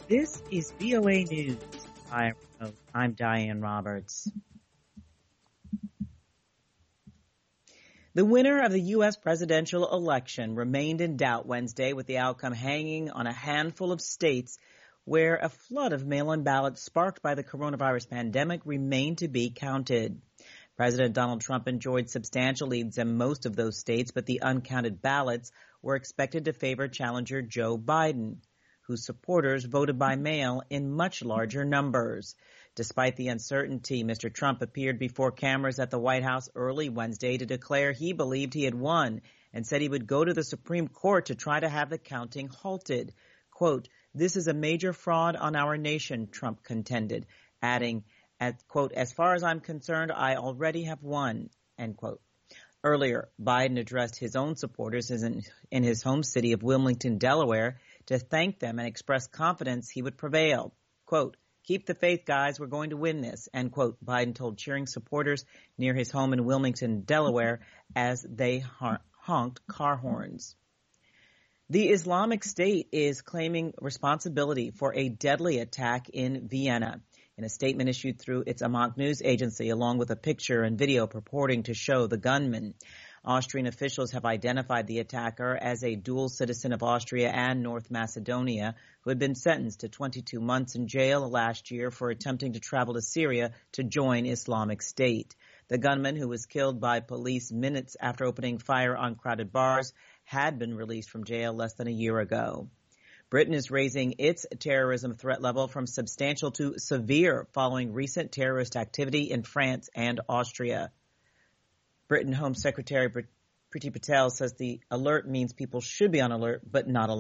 This is VOA News. I'm Diane Roberts. The winner of the U.S. presidential election remained in doubt Wednesday, with the outcome hanging on a handful of states where a flood of mail-in ballots sparked by the coronavirus pandemic remained to be counted. President Donald Trump enjoyed substantial leads in most of those states, but the uncounted ballots were expected to favor challenger Joe Biden, whose supporters voted by mail in much larger numbers. Despite the uncertainty, Mr. Trump appeared before cameras at the White House early Wednesday to declare he believed he had won and said he would go to the Supreme Court to try to have the counting halted. Quote, "This is a major fraud on our nation," Trump contended, adding, quote, "As far as I'm concerned, I already have won," end quote. Earlier, Biden addressed his own supporters in his home city of Wilmington, Delaware, to thank them and express confidence he would prevail. Quote, "Keep the faith, guys. We're going to win this," end quote, Biden told cheering supporters near his home in Wilmington, Delaware, as they honked car horns. The Islamic State is claiming responsibility for a deadly attack in Vienna. In a statement issued through its Amaq news agency, along with a picture and video purporting to show the gunman, Austrian officials have identified the attacker as a dual citizen of Austria and North Macedonia who had been sentenced to 22 months in jail last year for attempting to travel to Syria to join Islamic State. The gunman, who was killed by police minutes after opening fire on crowded bars, had been released from jail less than a year ago. Britain is raising its terrorism threat level from substantial to severe following recent terrorist activity in France and Austria. Britain Home Secretary Priti Patel says the alert means people should be on alert but not alarmed.